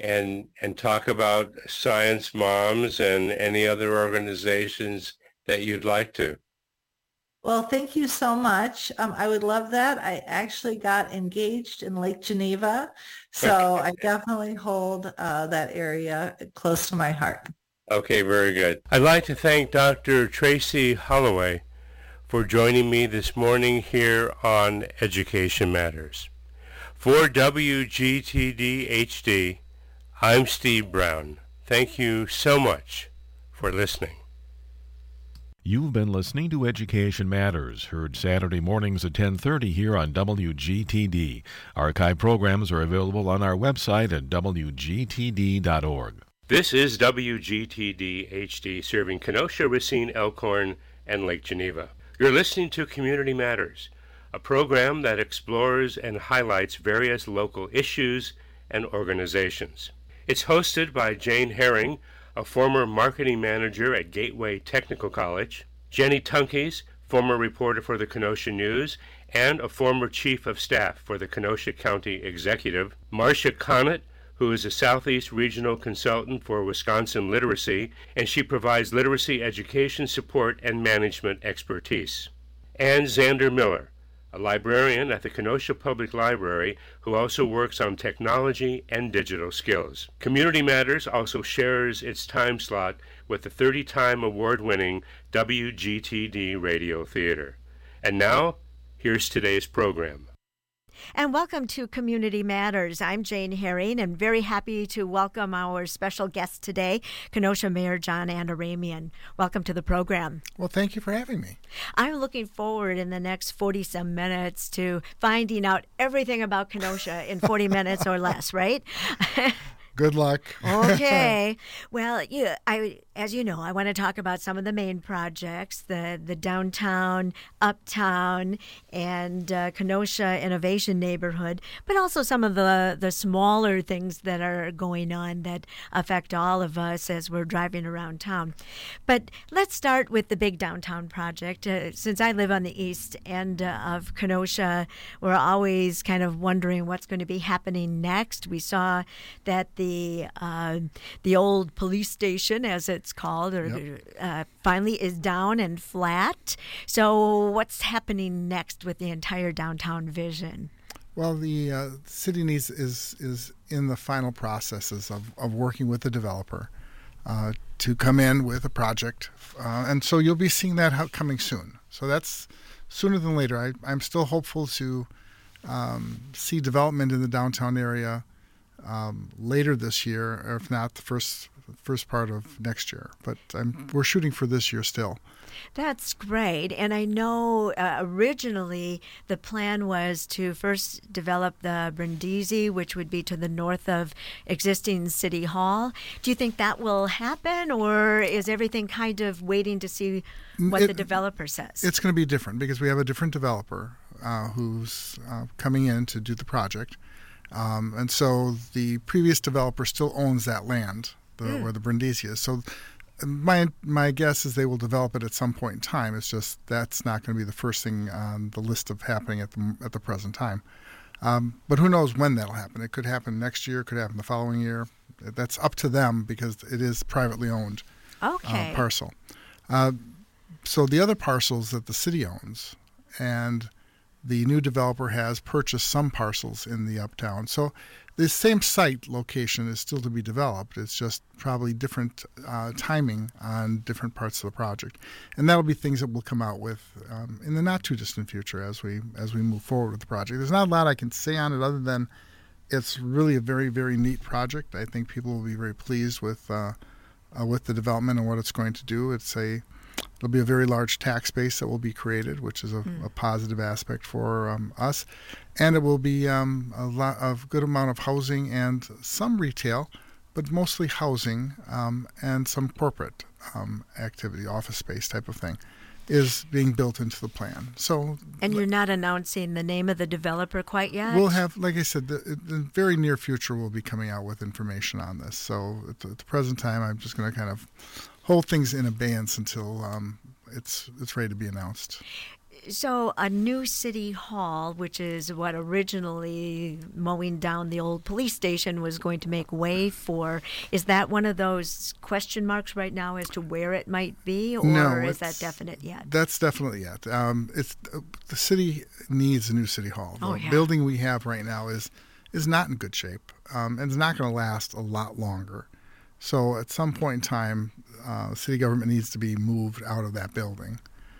and talk about Science Moms and any other organizations that you'd like to. Well, thank you so much. I would love that. I actually got engaged in Lake Geneva, so I definitely hold that area close to my heart. Okay, very good. I'd like to thank Dr. Tracy Holloway for joining me this morning here on Education Matters. For WGTD HD, I'm Steve Brown. Thank you so much for listening. You've been listening to Education Matters, heard Saturday mornings at 10:30 here on WGTD. Archive programs are available on our website at wgtd.org. This is WGTD HD, serving Kenosha, Racine, Elkhorn, and Lake Geneva. You're listening to Community Matters, a program that explores and highlights various local issues and organizations. It's hosted by Jane Herring, a former marketing manager at Gateway Technical College, Jenny Tunkeys, former reporter for the Kenosha News, and a former chief of staff for the Kenosha County Executive, Marcia Connett, who is a Southeast Regional Consultant for Wisconsin Literacy, and she provides literacy education support and management expertise, and Xander Miller, a librarian at the Kenosha Public Library who also works on technology and digital skills. Community Matters also shares its time slot with the 30-time award-winning WGTD Radio Theater. And now, here's today's program. And welcome to Community Matters. I'm Jane Herring and very happy to welcome our special guest today, Kenosha Mayor John Antaramian. Welcome to the program. Well, thank you for having me. I'm looking forward in the next 40-some minutes to finding out everything about Kenosha in 40 minutes or less, right? Good luck. Okay. Well, as you know, I want to talk about some of the main projects, the downtown, uptown, and Kenosha Innovation Neighborhood, but also some of the smaller things that are going on that affect all of us as we're driving around town. But let's start with the big downtown project. Since I live on the east end of Kenosha, we're always kind of wondering what's going to be happening next. We saw that the old police station, as it's called, finally is down and flat. So what's happening next with the entire downtown vision? Well, the city is in the final processes of working with the developer to come in with a project, and so you'll be seeing that coming soon. So that's sooner than later. I'm still hopeful to see development in the downtown area later this year, or if not, the first part of next year. But we're shooting for this year still. That's great. And I know originally the plan was to first develop the Brindisi, which would be to the north of existing City Hall. Do you think that will happen, or is everything kind of waiting to see what the developer says? It's going to be different because we have a different developer who's coming in to do the project. And so the previous developer still owns that land where the Brindisi is. So my guess is they will develop it at some point in time. It's just that's not going to be the first thing on the list of happening at the present time. But who knows when that'll happen? It could happen next year. It could happen the following year. That's up to them because it is privately owned parcel. So the other parcels that the city owns, and the new developer has purchased some parcels in the uptown. So the same site location is still to be developed. It's just probably different timing on different parts of the project. And that'll be things that we'll come out with in the not too distant future as we move forward with the project. There's not a lot I can say on it other than it's really a very, very neat project. I think people will be very pleased with the development and what it's going to do. There'll be a very large tax base that will be created, which is a positive aspect for us. And it will be a good amount of housing and some retail, but mostly housing and some corporate activity, office space type of thing, is being built into the plan. And you're not announcing the name of the developer quite yet? We'll have, like I said, the very near future we'll be coming out with information on this. So at the present time, I'm just going to kind of hold things in abeyance until it's ready to be announced. So a new city hall, which is what originally mowing down the old police station was going to make way for, is that one of those question marks right now as to where it might be, or No, is that definite yet? That's definitely yet. It's the city needs a new city hall. The building we have right now is not in good shape, and it's not going to last a lot longer. So at some point in time, city government needs to be moved out of that building.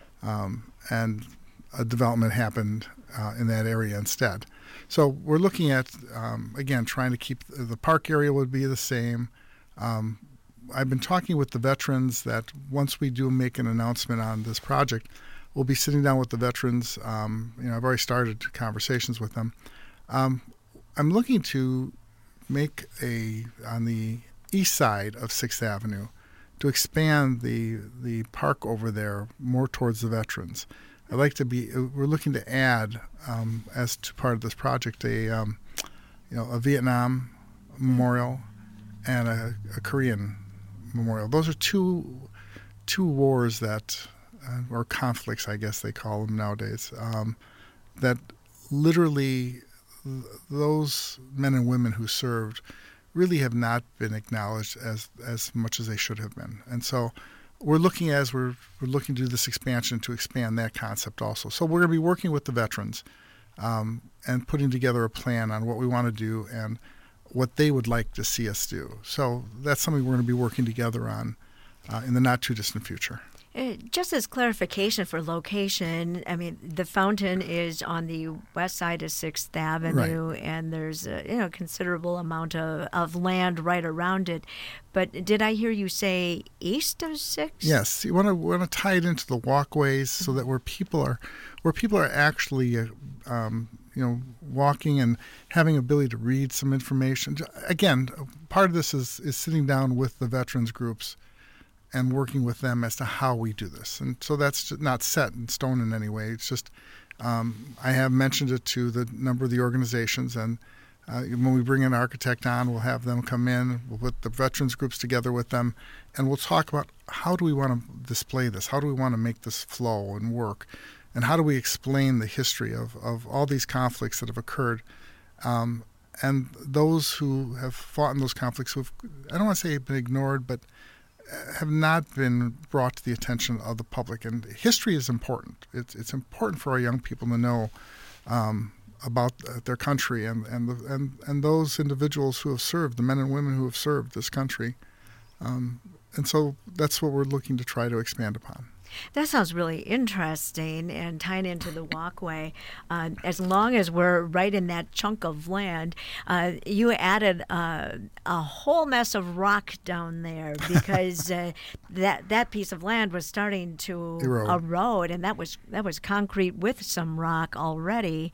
And a development happened in that area instead. So we're looking at, again, trying to keep the park area would be the same. I've been talking with the veterans that once we do make an announcement on this project, we'll be sitting down with the veterans. I've already started conversations with them. I'm looking to make on the east side of 6th Avenue, to expand the park over there more towards the veterans. We're looking to add, as to part of this project, a Vietnam memorial and a Korean memorial. Those are two wars that, or conflicts, I guess they call them nowadays, that literally those men and women who served really have not been acknowledged as much as they should have been. And so we're looking to do this expansion to expand that concept also. So we're going to be working with the veterans and putting together a plan on what we want to do and what they would like to see us do. So that's something we're going to be working together on in the not too distant future. Just as clarification for location, I mean, the fountain is on the west side of 6th Avenue, right, and there's a considerable amount of land right around it. But did I hear you say east of 6th? Yes, you want to tie it into the walkways so that where people are actually walking and having ability to read some information. Again, part of this is sitting down with the veterans groups and working with them as to how we do this. And so that's not set in stone in any way. It's just I have mentioned it to the number of the organizations, and when we bring an architect on, we'll have them come in, we'll put the veterans groups together with them, and we'll talk about how do we want to display this, how do we want to make this flow and work, and how do we explain the history of all these conflicts that have occurred. And those who have fought in those conflicts, I don't want to say been ignored, but have not been brought to the attention of the public. And history is important. It's important for our young people to know about their country and those individuals who have served, the men and women who have served this country. And so that's what we're looking to try to expand upon. That sounds really interesting and tying into the walkway. As long as we're right in that chunk of land, you added a whole mess of rock down there because that piece of land was starting to erode, and that was concrete with some rock already.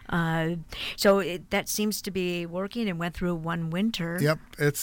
So that seems to be working and went through one winter. Yep,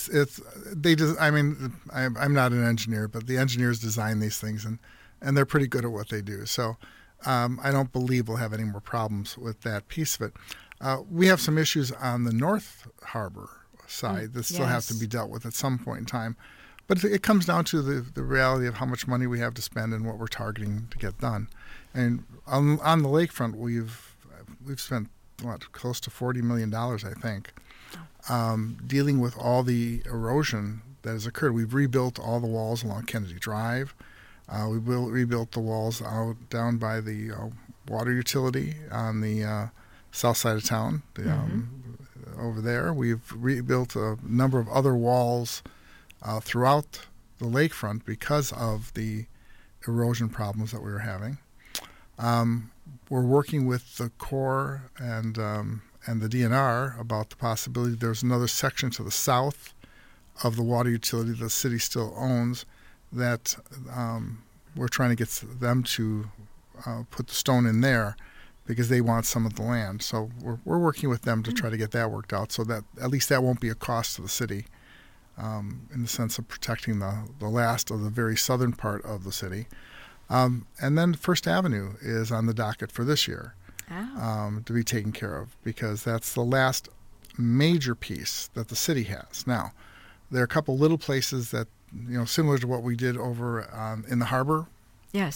I'm not an engineer, but the engineers design these things and they're pretty good at what they do. So I don't believe we'll have any more problems with that piece of it. We have some issues on the North Harbor side that still have to be dealt with at some point in time. But it comes down to the reality of how much money we have to spend and what we're targeting to get done. And on the lakefront, we've spent close to $40 million, I think, dealing with all the erosion that has occurred. We've rebuilt all the walls along Kennedy Drive. We rebuilt the walls down by the water utility on the south side of town. Over there, we've rebuilt a number of other walls throughout the lakefront because of the erosion problems that we were having. We're working with the Corps and the DNR about the possibility there's another section to the south of the water utility the city still owns that we're trying to get them to put the stone in there because they want some of the land. So we're working with them to try to get that worked out so that at least that won't be a cost to the city in the sense of protecting the last of the very southern part of the city. And then First Avenue is on the docket for this year to be taken care of because that's the last major piece that the city has. Now, there are a couple little places that, similar to what we did over in the harbor. Yes.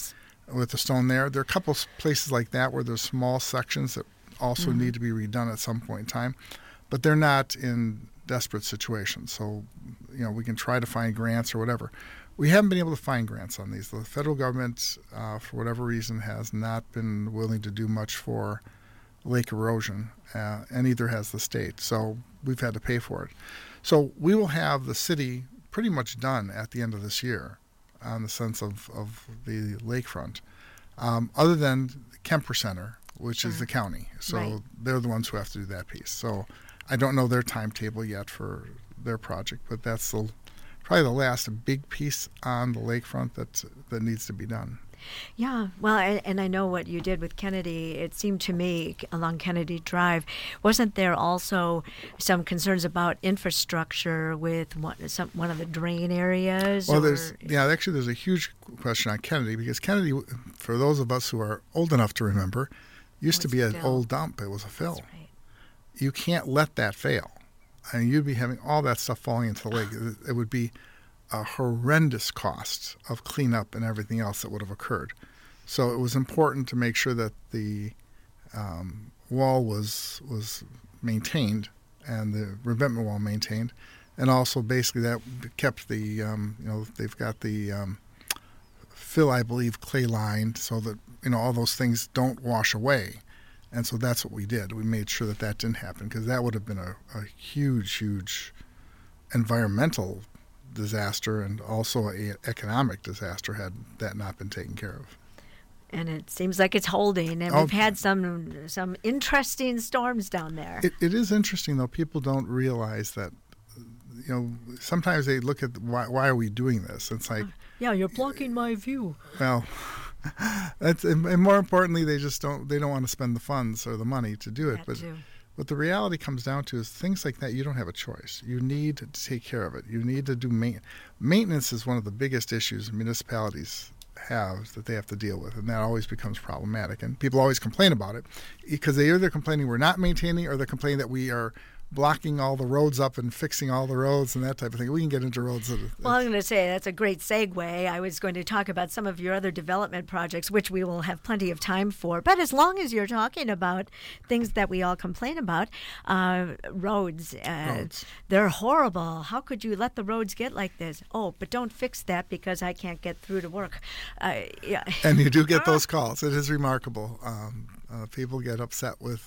with the stone there. There are a couple places like that where there's small sections that also need to be redone at some point in time, but they're not in desperate situations. So, we can try to find grants or whatever. We haven't been able to find grants on these. The federal government, for whatever reason, has not been willing to do much for lake erosion, and neither has the state. So we've had to pay for it. So we will have the city pretty much done at the end of this year on the sense of the lakefront, other than the Kemper Center, which is the county. So they're the ones who have to do that piece. So I don't know their timetable yet for their project, but that's probably the last big piece on the lakefront that needs to be done. Yeah, well, and I know what you did with Kennedy. It seemed to me along Kennedy Drive, wasn't there also some concerns about infrastructure with one of the drain areas? Well, there's a huge question on Kennedy, because Kennedy, for those of us who are old enough to remember, used to be an old dump. It was a fill. That's right. You can't let that fail. And you'd be having all that stuff falling into the lake. It would be a horrendous cost of cleanup and everything else that would have occurred. So it was important to make sure that the wall was maintained and the revetment wall maintained, and also basically that kept the they've got the fill, I believe, clay lined so that all those things don't wash away. And so that's what we did. We made sure that didn't happen, because that would have been a huge environmental disaster and also an economic disaster had that not been taken care of. And it seems like it's holding, and we've had some interesting storms down there. It is interesting, though. People don't realize that, sometimes they look at why are we doing this? It's like, yeah, you're blocking my view. Well, and more importantly, they don't want to spend the funds or the money to do it. But what the reality comes down to is things like that, you don't have a choice. You need to take care of it. You need to do maintenance is one of the biggest issues municipalities have that they have to deal with, and that always becomes problematic. And people always complain about it because they're either complaining we're not maintaining, or they're complaining that we are blocking all the roads up and fixing all the roads and that type of thing. We can get into roads. Well, I'm going to say that's a great segue. I was going to talk about some of your other development projects, which we will have plenty of time for. But as long as you're talking about things that we all complain about, roads. They're horrible. How could you let the roads get like this? Oh, but don't fix that because I can't get through to work. Yeah. And you do get those calls. It is remarkable. People get upset with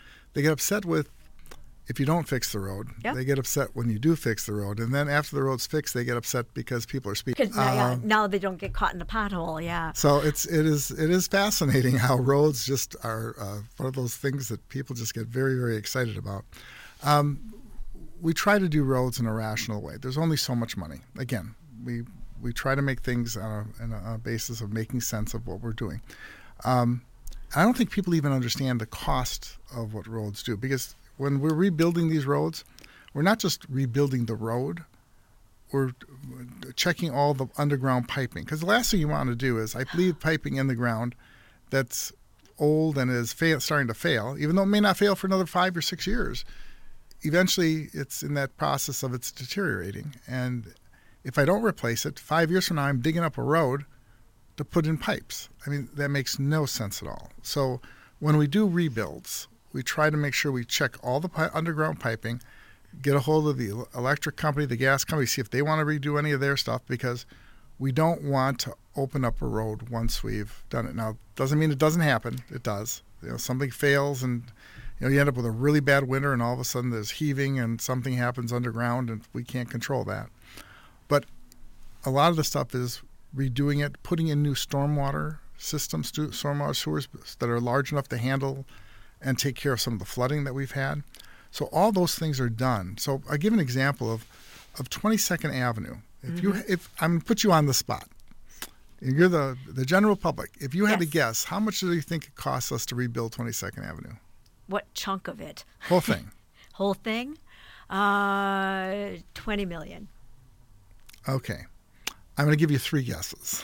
if you don't fix the road. Yep. They get upset when you do fix the road. And then after the road's fixed, they get upset because people are speeding. Now they don't get caught in a pothole, yeah. So it is fascinating how roads just are one of those things that people just get very, very excited about. We try to do roads in a rational way. There's only so much money. Again, we try to make things on a basis of making sense of what we're doing. I don't think people even understand the cost of what roads do, because when we're rebuilding these roads, we're not just rebuilding the road, we're checking all the underground piping. Because the last thing you want to do is, I believe, piping in the ground that's old and is starting to fail, even though it may not fail for another 5 or 6 years. Eventually, it's in that process of it's deteriorating. And if I don't replace it, 5 years from now, I'm digging up a road to put in pipes. I mean, that makes no sense at all. So when we do rebuilds, we try to make sure we check all the underground piping, get a hold of the electric company, the gas company, see if they want to redo any of their stuff, because we don't want to open up a road once we've done it. Now, it doesn't mean it doesn't happen. It does. Something fails and you end up with a really bad winter, and all of a sudden there's heaving and something happens underground, and we can't control that. But a lot of the stuff is redoing it, putting in new stormwater systems, stormwater sewers that are large enough to handle and take care of some of the flooding that we've had. So all those things are done. So I give an example of 22nd Avenue. If I'm going to put you on the spot, and you're the general public, if you had to guess, how much do you think it costs us to rebuild 22nd Avenue? What chunk of it? Whole thing. Whole thing? $20 million. Okay. I'm going to give you 3 guesses.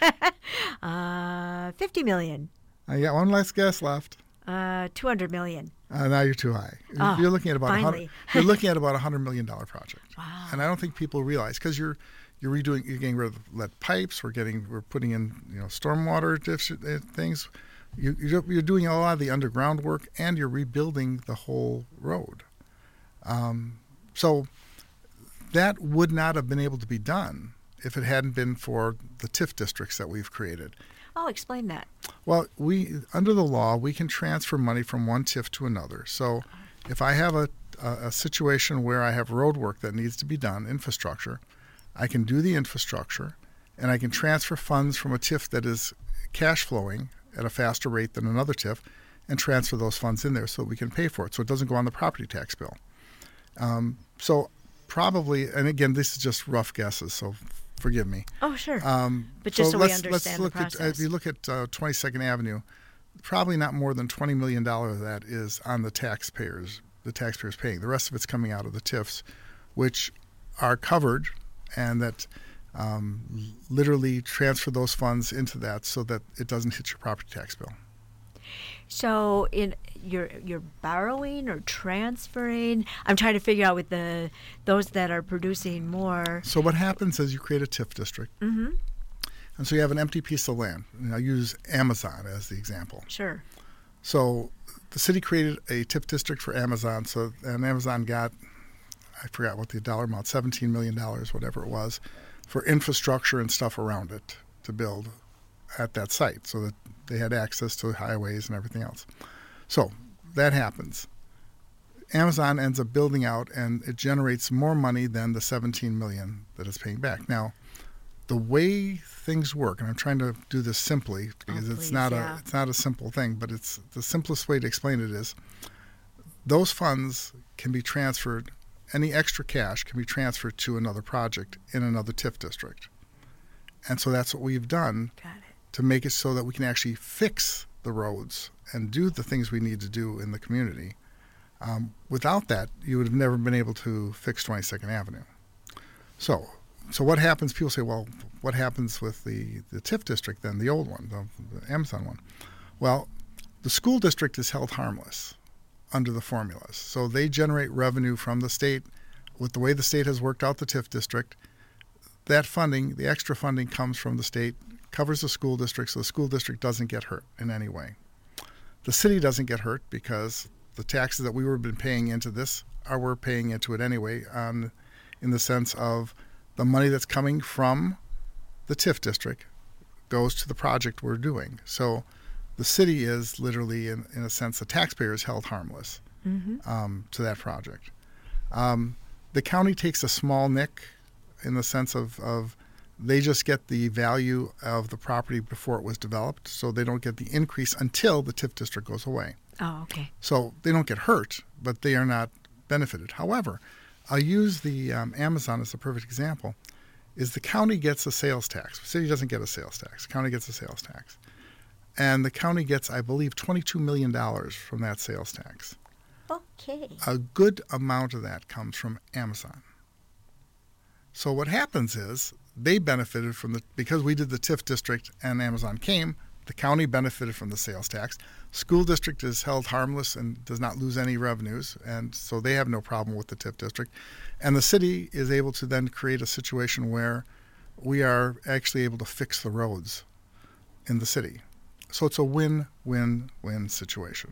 $50 million. I got one last guess left. $200 million. Now you're too high. You're looking at about $100 million project. Wow. And I don't think people realize, because you're You're getting rid of lead pipes. We're putting in stormwater things. You're doing a lot of the underground work, and you're rebuilding the whole road. So that would not have been able to be done if it hadn't been for the TIF districts that we've created. Oh, explain that. Well, under the law, we can transfer money from one TIF to another. So if I have a situation where I have road work that needs to be done, infrastructure, I can do the infrastructure, and I can transfer funds from a TIF that is cash flowing at a faster rate than another TIF and transfer those funds in there so that we can pay for it, so it doesn't go on the property tax bill. So probably, and again, this is just rough guesses, so forgive me. Oh, sure. But just so we understand the process. If you look at 22nd Avenue, probably not more than $20 million of that is on the taxpayers paying. The rest of it's coming out of the TIFs, which are covered, and that literally transfer those funds into that so that it doesn't hit your property tax bill. So you're borrowing or transferring? I'm trying to figure out with those that are producing more. So what happens is you create a TIF district. Mm-hmm. And so you have an empty piece of land. And I'll use Amazon as the example. Sure. So the city created a TIF district for Amazon, and Amazon got, I forgot what the dollar amount, $17 million, whatever it was, for infrastructure and stuff around it to build at that site so that they had access to highways and everything else. So that happens. Amazon ends up building out, and it generates more money than the $17 million that it's paying back. Now, the way things work, and I'm trying to do this simply because it's not a simple thing, but it's the simplest way to explain it is those funds can be transferred. Any extra cash can be transferred to another project in another TIF district. And so that's what we've done to make it so that we can actually fix the roads and do the things we need to do in the community. Without that, you would have never been able to fix 22nd Avenue. So what happens? People say, well, what happens with the TIF district then, the old one, the Amazon one? Well, the school district is held harmless under the formulas. So they generate revenue from the state. With the way the state has worked out the TIF district, that funding, the extra funding comes from the state, covers the school district, so the school district doesn't get hurt in any way. The city doesn't get hurt because the taxes that we were been paying into this we're paying into it anyway, in the sense of the money that's coming from the TIF district goes to the project we're doing. So the city is literally, in a sense, the taxpayer is held harmless to that project. The county takes a small nick in the sense of they just get the value of the property before it was developed, so they don't get the increase until the TIF district goes away. Oh, okay. So they don't get hurt, but they are not benefited. However, I'll use the Amazon as a perfect example, is the county gets a sales tax. The city doesn't get a sales tax. The county gets a sales tax. And the county gets, I believe, $22 million from that sales tax. Okay. A good amount of that comes from Amazon. So what happens is they benefited because we did the TIF district and Amazon came, the county benefited from the sales tax. School district is held harmless and does not lose any revenues, and so they have no problem with the TIF district. And the city is able to then create a situation where we are actually able to fix the roads in the city. So it's a win-win-win situation.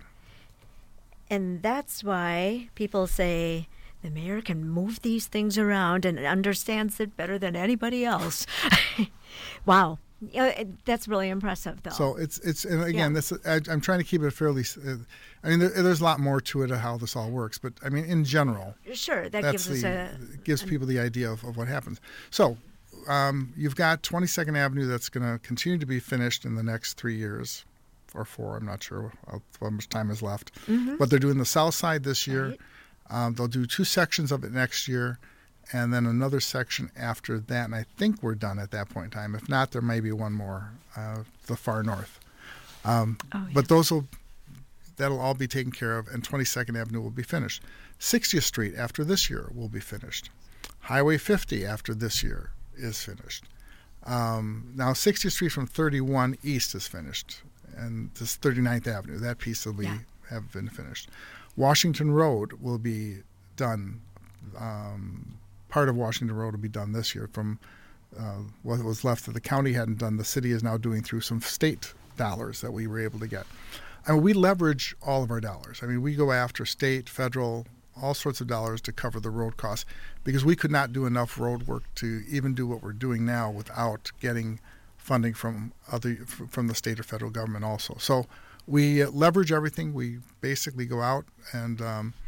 And that's why people say the mayor can move these things around and understands it better than anybody else. Wow. That's really impressive, though. So it's and again, I'm trying to keep it fairly. I mean, there's a lot more to it of how this all works, but I mean, in general, sure, that gives people the idea of what happens. So you've got 22nd Avenue that's going to continue to be finished in the next 3 years or 4. I'm not sure how much time is left. Mm-hmm. But they're doing the south side this year. Right. They'll do 2 sections of it next year, and then another section after that. And I think we're done at that point in time. If not, there may be one more, the far north. But that'll all be taken care of, and 22nd Avenue will be finished. 60th Street after this year will be finished. Highway 50 after this year is finished. Now 60th Street from 31 east is finished, and this 39th Avenue, that piece will have been finished. Washington Road will be done. Part of Washington Road will be done this year from what was left that the county hadn't done, the city is now doing through some state dollars that we were able to get. I mean, we leverage all of our dollars. I mean, we go after state, federal, all sorts of dollars to cover the road costs because we could not do enough road work to even do what we're doing now without getting funding from the state or federal government also. So we leverage everything. We basically go out and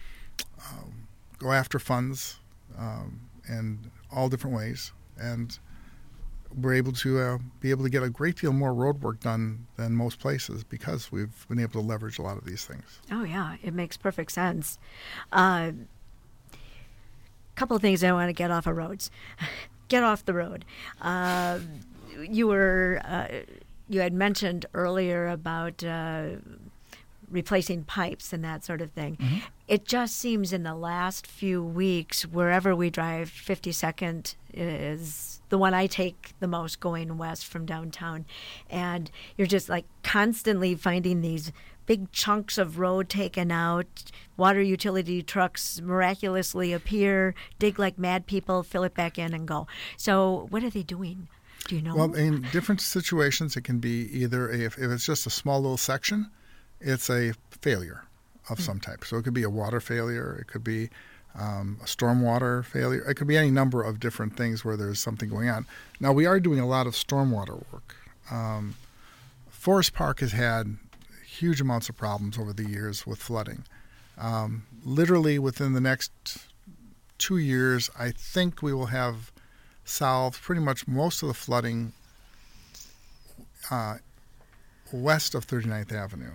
go after funds in all different ways, and we're able to get a great deal more road work done than most places because we've been able to leverage a lot of these things. Oh, yeah, it makes perfect sense. Couple of things I want to get off of roads. Get off the road. You had mentioned earlier about replacing pipes and that sort of thing. Mm-hmm. It just seems in the last few weeks, wherever we drive, 52nd is the one I take the most going west from downtown. And you're just like constantly finding these big chunks of road taken out. Water utility trucks miraculously appear, dig like mad people, fill it back in and go. So what are they doing? Do you know? Well, in different situations, it can be either, if it's just a small little section, it's a failure of some type. So it could be a water failure. It could be a stormwater failure. It could be any number of different things where there's something going on. Now, we are doing a lot of stormwater work. Forest Park has had huge amounts of problems over the years with flooding. Literally within the next 2 years, I think we will have solved pretty much most of the flooding west of 39th Avenue.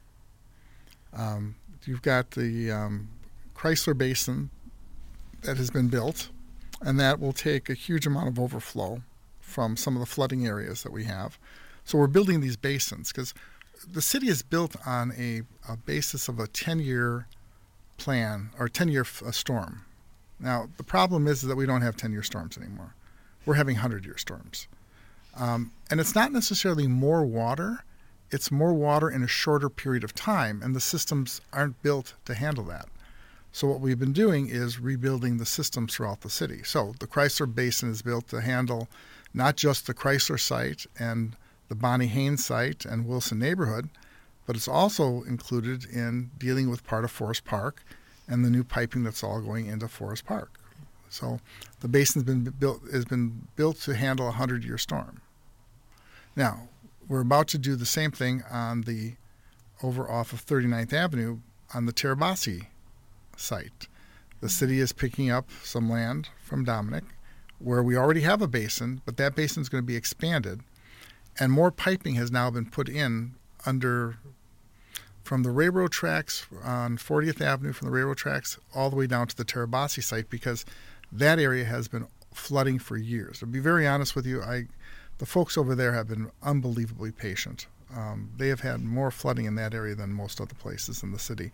You've got the Chrysler Basin that has been built, and that will take a huge amount of overflow from some of the flooding areas that we have. So we're building these basins because the city is built on a basis of a 10-year plan or 10-year storm. Now, the problem is that we don't have 10-year storms anymore. We're having 100-year storms. And it's not necessarily more water. It's more water in a shorter period of time, and the systems aren't built to handle that. So what we've been doing is rebuilding the systems throughout the city. So the Chrysler Basin is built to handle not just the Chrysler site and the Bonnie Haynes site and Wilson neighborhood, but it's also included in dealing with part of Forest Park and the new piping that's all going into Forest Park. So the basin's has been built to handle a 100-year storm. Now, we're about to do the same thing over off of 39th Avenue on the Tirabassi site. The city is picking up some land from Dominic where we already have a basin, but that basin is going to be expanded, and more piping has now been put in from the railroad tracks on 40th Avenue, from the railroad tracks all the way down to the Tirabassi site, because that area has been flooding for years. To be very honest with you, the folks over there have been unbelievably patient. They have had more flooding in that area than most other places in the city.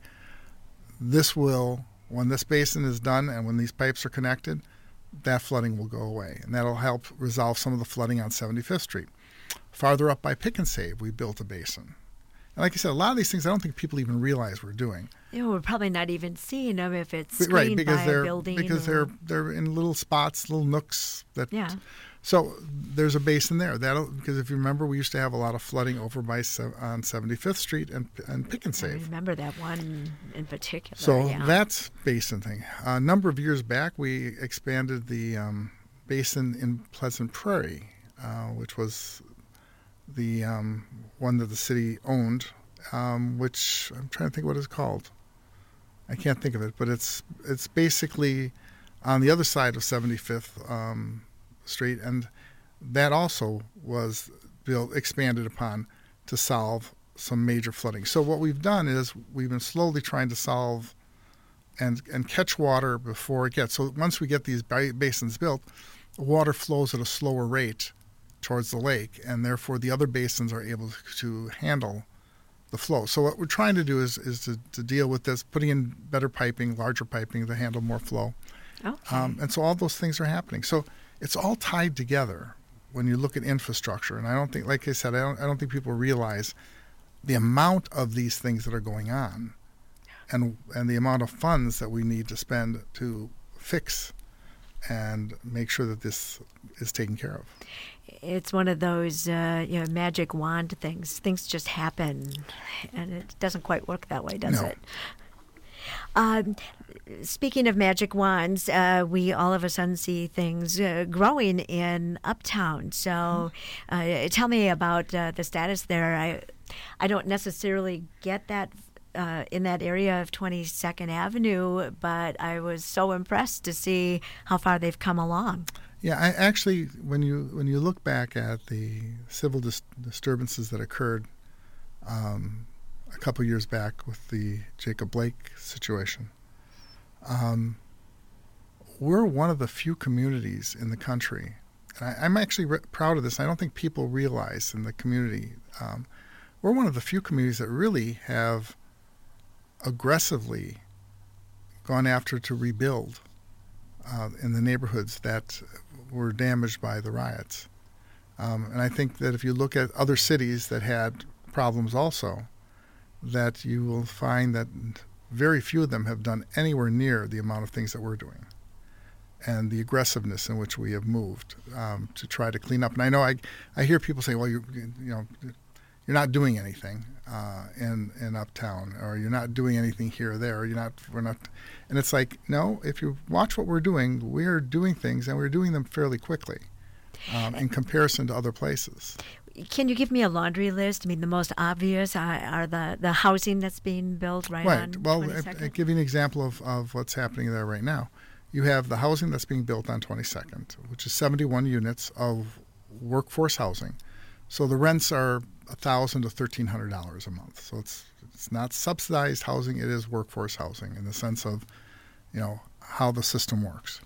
When this basin is done and when these pipes are connected, that flooding will go away, and that'll help resolve some of the flooding on 75th Street. Farther up by Pick and Save, we built a basin. And like I said, a lot of these things I don't think people even realize we're doing. We're probably not even seeing them if it's screened by a building. Because they're in little spots, little nooks. Yeah. So there's a basin there. Because if you remember, we used to have a lot of flooding over on 75th Street and Pick and Save. I remember that one in particular. So that's basin thing. A number of years back, we expanded the basin in Pleasant Prairie, which was the one that the city owned, which I'm trying to think what it's called. I can't think of it, but it's basically on the other side of 75th Street, and that also was expanded upon to solve some major flooding. So what we've done is we've been slowly trying to solve and catch water before it gets. So once we get these basins built, water flows at a slower rate towards the lake, and therefore the other basins are able to handle the flow. So what we're trying to do is to deal with this, putting in better piping, larger piping to handle more flow. Okay. And so all those things are happening. So it's all tied together when you look at infrastructure. And I don't think, like I said, I don't think people realize the amount of these things that are going on and the amount of funds that we need to spend to fix and make sure that this is taken care of. It's one of those magic wand things. Things just happen, and it doesn't quite work that way, does it? Speaking of magic wands, we all of a sudden see things growing in Uptown. So tell me about the status there. I don't necessarily get that in that area of 22nd Avenue, but I was so impressed to see how far they've come along. Yeah, I actually, when you look back at the civil disturbances that occurred a couple years back with the Jacob Blake situation, we're one of the few communities in the country, and I'm actually proud of this. I don't think people realize in the community, we're one of the few communities that really have aggressively gone after to rebuild in the neighborhoods that were damaged by the riots. And I think that if you look at other cities that had problems also, that you will find that very few of them have done anywhere near the amount of things that we're doing and the aggressiveness in which we have moved to try to clean up. And I know I hear people say, well, you're not doing anything in Uptown, or you're not doing anything here or there. We're not, and it's like, no. If you watch what we're doing things, and we're doing them fairly quickly in comparison to other places. Can you give me a laundry list? I mean, the most obvious are the housing that's being built right on 22nd? Well, I'll give you an example of what's happening there right now. You have the housing that's being built on 22nd, which is 71 units of workforce housing. So the rents are $1,000 to $1,300 a month. So it's not subsidized housing. It is workforce housing in the sense of, how the system works.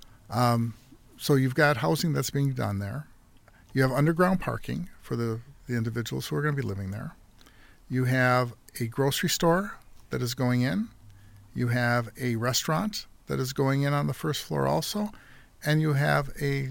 So you've got housing that's being done there. You have underground parking for the individuals who are going to be living there. You have a grocery store that is going in. You have a restaurant that is going in on the first floor also. And you have a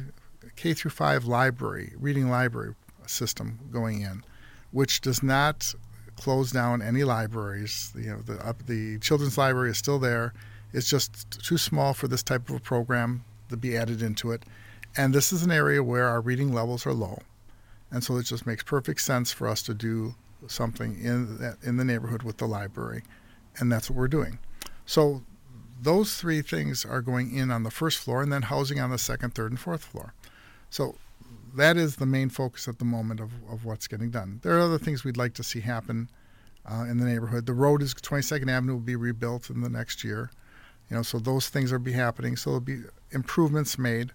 K-5 library, reading library system going in, which does not close down any libraries. The children's library is still there. It's just too small for this type of a program to be added into it. And this is an area where our reading levels are low. And so it just makes perfect sense for us to do something in the neighborhood with the library. And that's what we're doing. So those three things are going in on the first floor, and then housing on the second, third, and fourth floor. So that is the main focus at the moment of what's getting done. There are other things we'd like to see happen in the neighborhood. The road 22nd Avenue will be rebuilt in the next year. So those things will be happening. So there'll be improvements made.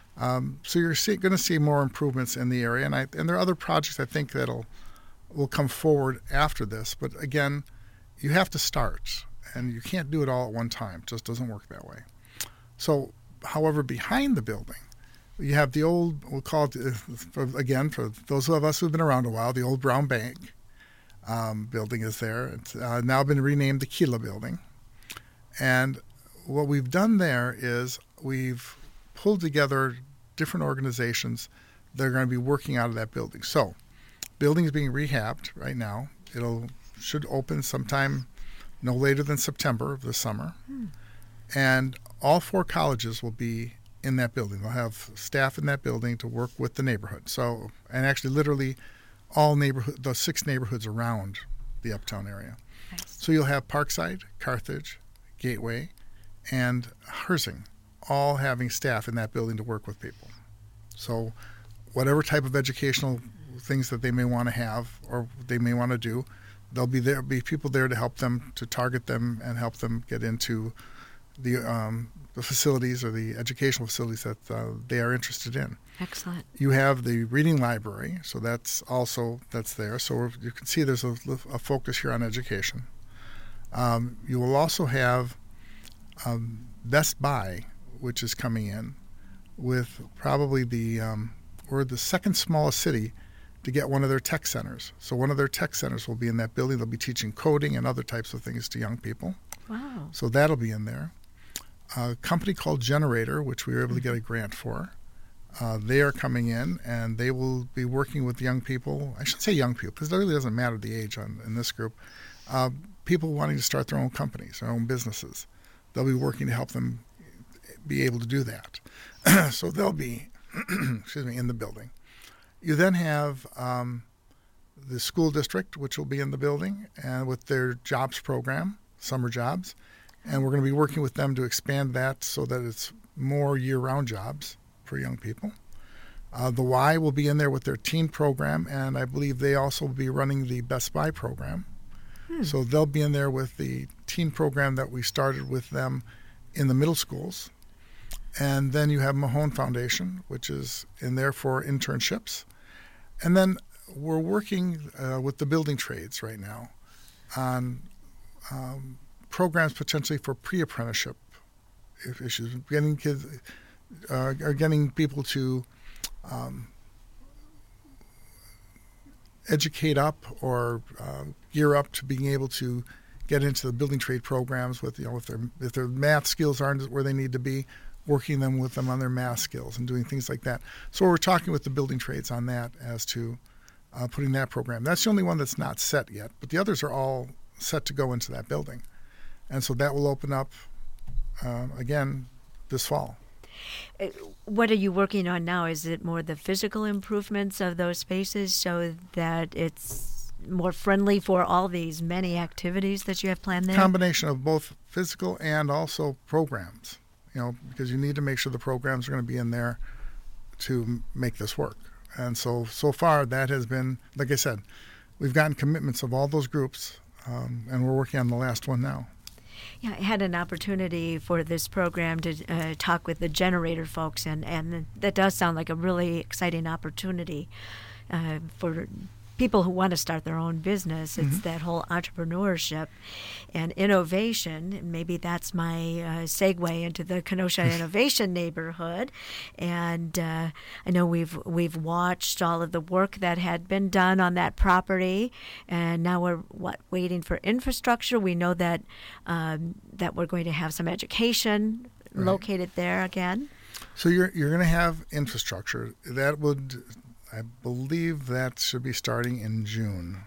So you're going to see more improvements in the area. And there are other projects I think will come forward after this. But again, you have to start. And you can't do it all at one time. It just doesn't work that way. So, however, behind the building, you have the old, we'll call it, for those of us who've been around a while, the old Brown Bank building is there. It's now been renamed the Keela Building. And what we've done there is we've pulled together different organizations that are going to be working out of that building. So, building is being rehabbed right now. Should open sometime no later than September of this summer. And all 4 colleges will be in that building. They'll have staff in that building to work with the neighborhood. So, and actually literally the 6 neighborhoods around the Uptown area. Nice. So you'll have Parkside, Carthage, Gateway, and Herzing all having staff in that building to work with people. So whatever type of educational things that they may want to have or they may want to do, there'll be people there to help them, to target them and help them get into the facilities or the educational facilities that they are interested in. Excellent. You have the reading library, so that's there. So you can see there's a focus here on education. You will also have Best Buy, which is coming in with probably we're the second smallest city to get one of their tech centers. So one of their tech centers will be in that building. They'll be teaching coding and other types of things to young people. Wow. So that'll be in there. A company called Generator, which we were able to get a grant for, they are coming in, and they will be working with young people. I shouldn't say young people, because it really doesn't matter the age in this group. People wanting to start their own companies, their own businesses. They'll be working to help them be able to do that. So they'll be, in the building. You then have the school district, which will be in the building, and with their jobs program, summer jobs, and we're going to be working with them to expand that so that it's more year-round jobs for young people. The Y will be in there with their teen program, and I believe they also will be running the Best Buy program. So they'll be in there with the teen program that we started with them in the middle schools. And then you have Mahone Foundation, which is in there for internships. And then we're working with the building trades right now on programs potentially for pre-apprenticeship issues, getting kids or getting people to educate up or gear up to being able to get into the building trade programs with, if their math skills aren't where they need to be, working with them on their math skills and doing things like that. So we're talking with the building trades on that as to putting that program. That's the only one that's not set yet, but the others are all set to go into that building. And so that will open up again this fall. What are you working on now? Is it more the physical improvements of those spaces so that it's more friendly for all these many activities that you have planned there? Combination of both physical and also programs, because you need to make sure the programs are going to be in there to make this work. And so far that has been, like I said, we've gotten commitments of all those groups, and we're working on the last one now. Yeah, I had an opportunity for this program to talk with the generator folks, and that does sound like a really exciting opportunity for people who want to start their own business. It's that whole entrepreneurship and innovation. And maybe that's my segue into the Kenosha Innovation Neighborhood. And I know we've watched all of the work that had been done on that property, and now we're waiting for infrastructure. We know that that we're going to have some education located there again. So you're going to have infrastructure that would. I believe that should be starting in June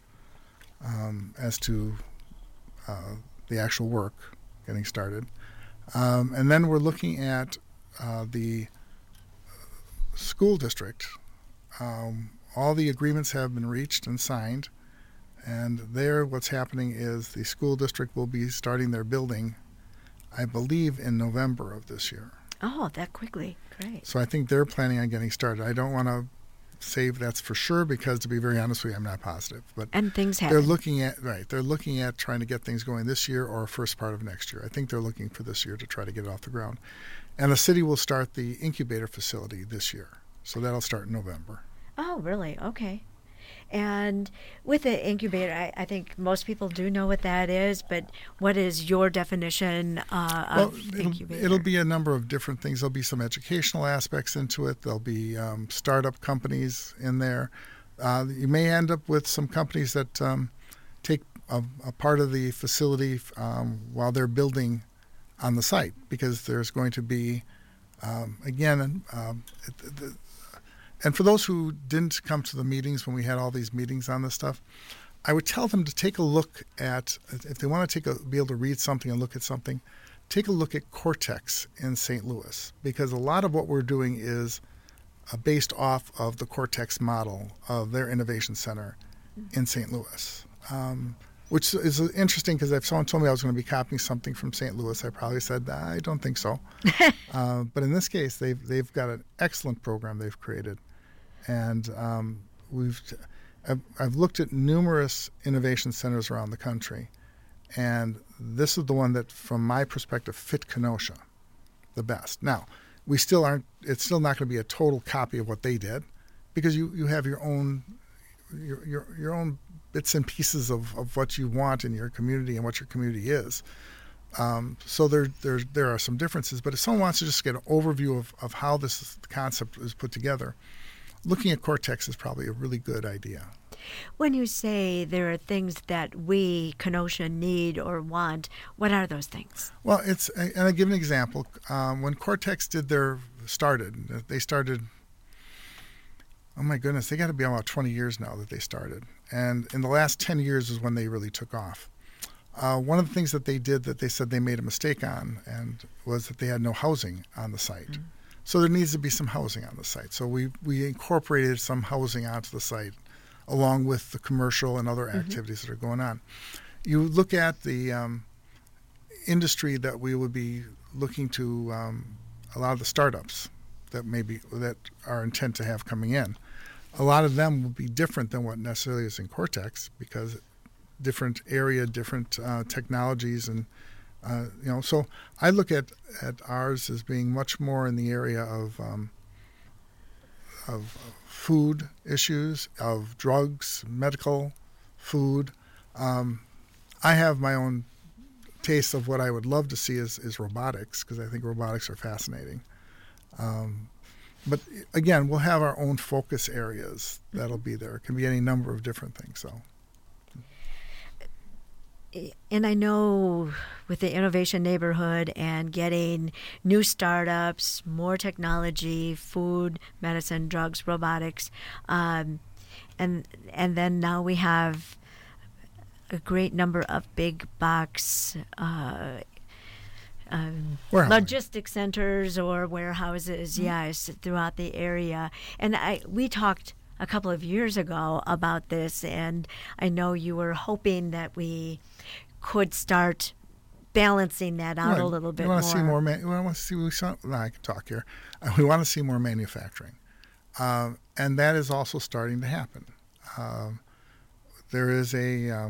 as to the actual work getting started. And then we're looking at the school district. All the agreements have been reached and signed. And there what's happening is the school district will be starting their building, I believe, in November of this year. Oh, that quickly. Great. So I think they're planning on getting started. I don't want to say that's for sure because, to be very honest with you, I'm not positive. But and things happen. They're looking at trying to get things going this year or first part of next year. I think they're looking for this year to try to get it off the ground. And the city will start the incubator facility this year. So that'll start in November. Oh, really? Okay. And with the incubator, I think most people do know what that is, but what is your definition of incubator? It'll be a number of different things. There'll be some educational aspects into it. There'll be startup companies in there. You may end up with some companies that take a part of the facility while they're building on the site, because there's going to be, and for those who didn't come to the meetings when we had all these meetings on this stuff, I would tell them to take a look at, if they want to be able to read something and look at something, take a look at Cortex in St. Louis, because a lot of what we're doing is based off of the Cortex model of their innovation center in St. Louis, which is interesting because if someone told me I was going to be copying something from St. Louis, I probably said, I don't think so. But in this case, they've got an excellent program they've created. And I've looked at numerous innovation centers around the country, and this is the one that, from my perspective, fit Kenosha the best. Now, it's still not going to be a total copy of what they did, because you have your own bits and pieces of what you want in your community and what your community is. So there are some differences, but if someone wants to just get an overview of how this concept is put together, looking at Cortex is probably a really good idea. When you say there are things that we, Kenosha, need or want, what are those things? Well, and I'll give an example. When Cortex they started, oh my goodness, they got to be about 20 years now that they started. And in the last 10 years is when they really took off. One of the things that they did that they said they made a mistake on and was that they had no housing on the site. Mm-hmm. So there needs to be some housing on the site. So we incorporated some housing onto the site along with the commercial and other activities that are going on. You look at the industry that we would be looking to allow the startups that are intent to have coming in. A lot of them will be different than what necessarily is in Cortex because different area, different technologies, and So I look at ours as being much more in the area of food issues, of drugs, medical, food. I have my own taste of what I would love to see is robotics, because I think robotics are fascinating. But again, we'll have our own focus areas that'll be there. It can be any number of different things. So. And I know with the Innovation Neighborhood and getting new startups, more technology, food, medicine, drugs, robotics, and then now we have a great number of big box logistics centers or warehouses, yes, throughout the area. And we talked a couple of years ago about this, and I know you were hoping that we could start balancing that out a little bit more. I can talk here. We want to see more manufacturing, and that is also starting to happen. There is a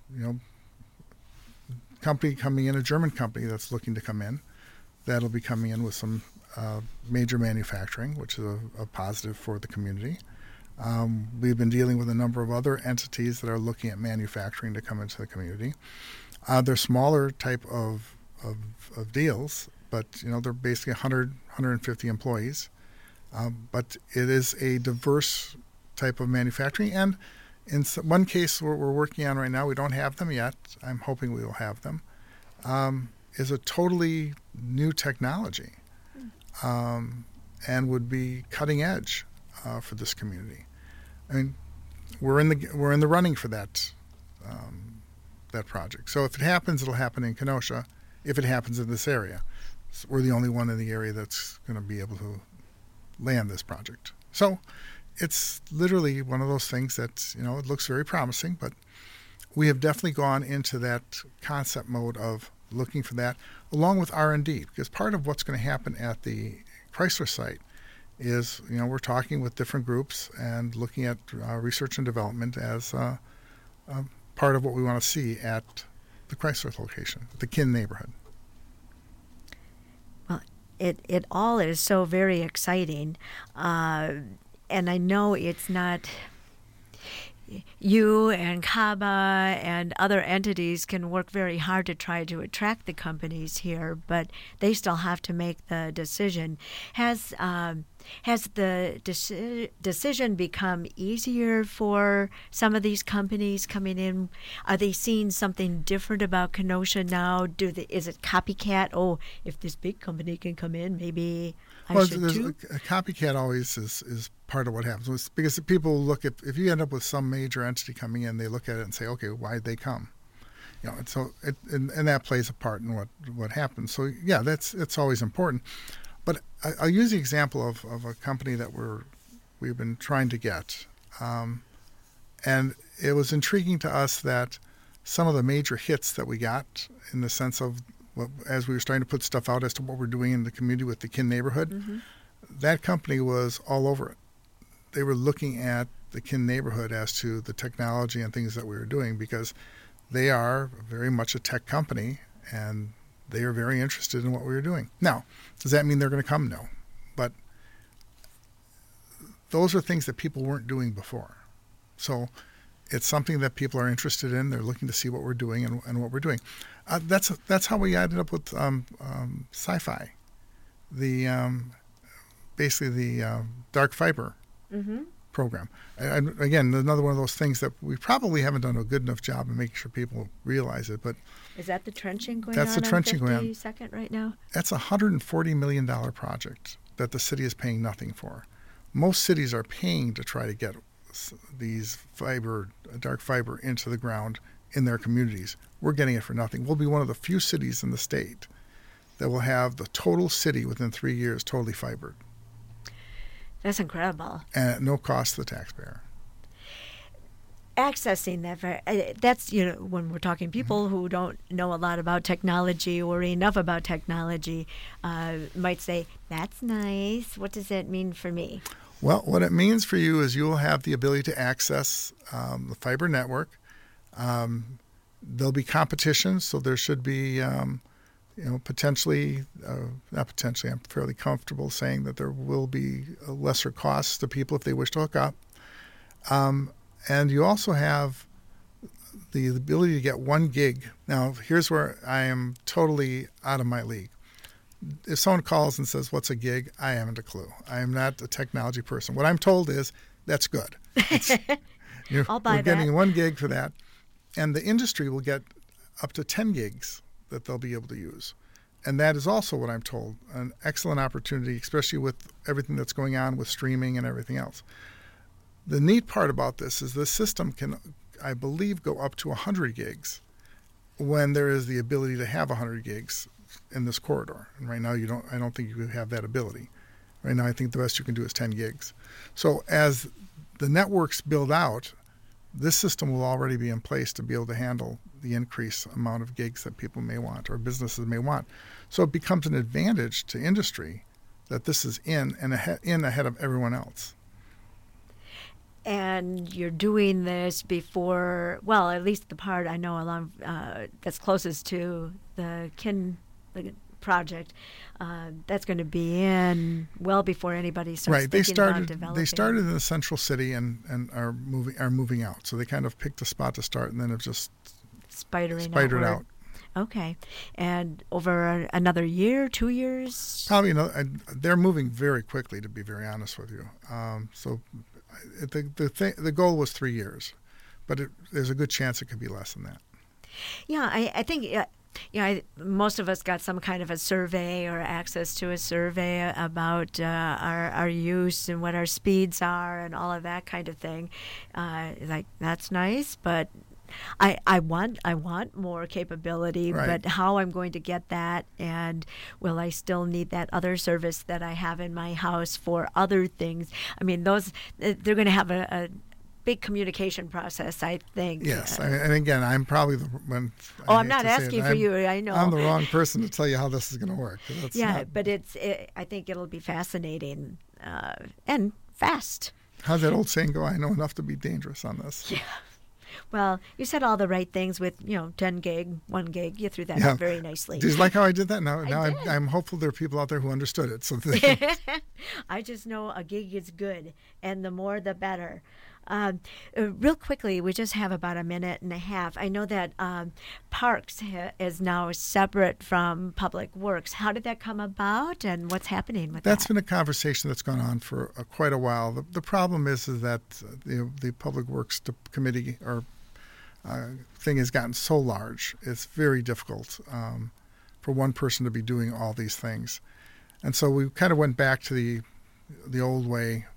company coming in, a German company that's looking to come in. That'll be coming in with some major manufacturing, which is a positive for the community. We've been dealing with a number of other entities that are looking at manufacturing to come into the community. They're smaller type of deals, but they're basically 100, 150 employees. But it is a diverse type of manufacturing, and in one case we're working on right now, we don't have them yet. I'm hoping we will have them. Is a totally new technology, and would be cutting edge for this community. I mean, we're in the running for that project. So if it happens, it'll happen in Kenosha. If it happens in this area, so we're the only one in the area that's going to be able to land this project. So it's literally one of those things that it looks very promising, but we have definitely gone into that concept mode of looking for that, along with R&D, because part of what's going to happen at the Chrysler site is, we're talking with different groups and looking at research and development as part of what we want to see at the Chrysler location, the Kin neighborhood. Well, it all is so very exciting, and I know it's not. You and CABA and other entities can work very hard to try to attract the companies here, but they still have to make the decision. Has the decision become easier for some of these companies coming in? Are they seeing something different about Kenosha now? Is it copycat? Oh, if this big company can come in, maybe I should too? A copycat always is part of what happens. It's because people look at, if you end up with some major entity coming in, they look at it and say, okay, why'd they come? And so and that plays a part in what happens. So yeah, it's always important. But I'll use the example of a company that we've been trying to get, and it was intriguing to us that some of the major hits that we got, in the sense of as we were starting to put stuff out as to what we're doing in the community with the Kin neighborhood, that company was all over it. They were looking at the Kin neighborhood as to the technology and things that we were doing, because they are very much a tech company and they are very interested in what we were doing. Now, does that mean they're going to come? No. But those are things that people weren't doing before. So it's something that people are interested in. They're looking to see what we're doing and what we're doing. That's how we ended up with Sci-Fi, basically the dark fiber program. And again, another one of those things that we probably haven't done a good enough job in making sure people realize it. But is that the trenching going on? That's the trenching going on. 52nd right now? That's a $140 million project that the city is paying nothing for. Most cities are paying to try to get these dark fiber into the ground in their communities. We're getting it for nothing. We'll be one of the few cities in the state that will have the total city within 3 years totally fibered. That's incredible. And at no cost to the taxpayer. Accessing that, that's, when we're talking people who don't know a lot about technology or enough about technology, might say, that's nice. What does that mean for me? Well, what it means for you is you will have the ability to access the fiber network. There'll be competition, so there should be, potentially, not potentially, I'm fairly comfortable saying that there will be lesser costs to people if they wish to hook up. And you also have the ability to get 1 gig. Now, here's where I am totally out of my league. If someone calls and says, what's a gig? I haven't a clue. I am not a technology person. What I'm told is, that's good. I'll buy we're getting that. 1 gig for that. And the industry will get up to 10 gigs that they'll be able to use. And that is also what I'm told, an excellent opportunity, especially with everything that's going on with streaming and everything else. The neat part about this is this system can, I believe, go up to 100 gigs when there is the ability to have 100 gigs in this corridor. And right now, I don't think you have that ability. Right now, I think the best you can do is 10 gigs. So as the networks build out, this system will already be in place to be able to handle the increased amount of gigs that people may want or businesses may want. So it becomes an advantage to industry that this is in ahead of everyone else. And you're doing this before, well, at least the part I know along that's closest to the project, that's going to be in well before anybody starts thinking about developing. They started in the central city and are moving out. So they kind of picked a spot to start and then have just spidered out. Okay. And over another year, 2 years? Probably they're moving very quickly, to be very honest with you. So the goal was 3 years, but there's a good chance it could be less than that. Yeah, I think most of us got some kind of a survey or access to a survey about our use and what our speeds are and all of that kind of thing. Like, that's nice, but I want more capability, right. But how I'm going to get that, and will I still need that other service that I have in my house for other things? I mean, they're going to have a big communication process, I think. Yes, and again, I'm probably the one. I'm not asking for you. I know I'm the wrong person to tell you how this is going to work. But I think it'll be fascinating and fast. How's that old saying go? I know enough to be dangerous on this. Yeah. Well, you said all the right things with 10 gig, 1 gig. You threw that out very nicely. Do you like how I did that? Now did. I'm hopeful there are people out there who understood it. So I just know a gig is good, and the more the better. Real quickly, we just have about a minute and a half. I know that Parks is now separate from Public Works. How did that come about, and what's happening with that? That's been a conversation that's gone on for quite a while. The problem is that the Public Works Committee or thing has gotten so large. It's very difficult for one person to be doing all these things. And so we kind of went back to the old way,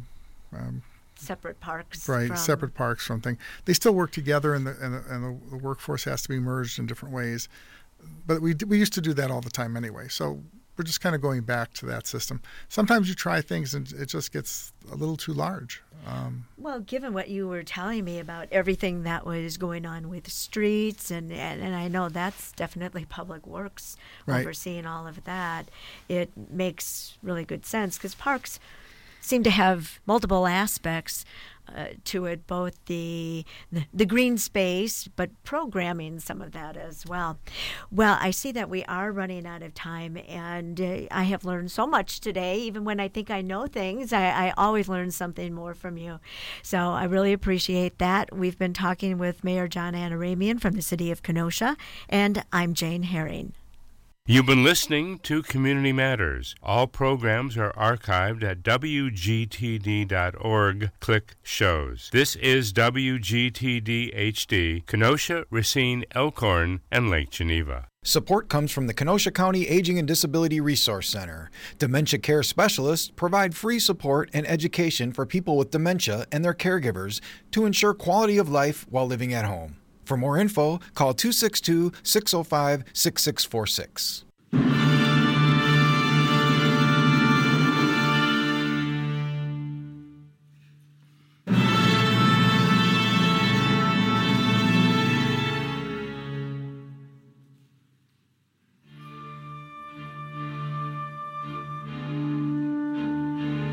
separate parks. Right, separate parks from things. They still work together, and the workforce has to be merged in different ways. But we used to do that all the time anyway. So we're just kind of going back to that system. Sometimes you try things and it just gets a little too large. Well, given what you were telling me about everything that was going on with streets, and I know that's definitely Public Works overseeing all of that, it makes really good sense because parks seem to have multiple aspects to it, both the green space, but programming some of that as well. Well, I see that we are running out of time, and I have learned so much today. Even when I think I know things, I always learn something more from you. So I really appreciate that. We've been talking with Mayor John Anaramian from the City of Kenosha, and I'm Jane Herring. You've been listening to Community Matters. All programs are archived at wgtd.org. Click Shows. This is WGTD HD, Kenosha, Racine, Elkhorn, and Lake Geneva. Support comes from the Kenosha County Aging and Disability Resource Center. Dementia care specialists provide free support and education for people with dementia and their caregivers to ensure quality of life while living at home. For more info, call 262-605-6646.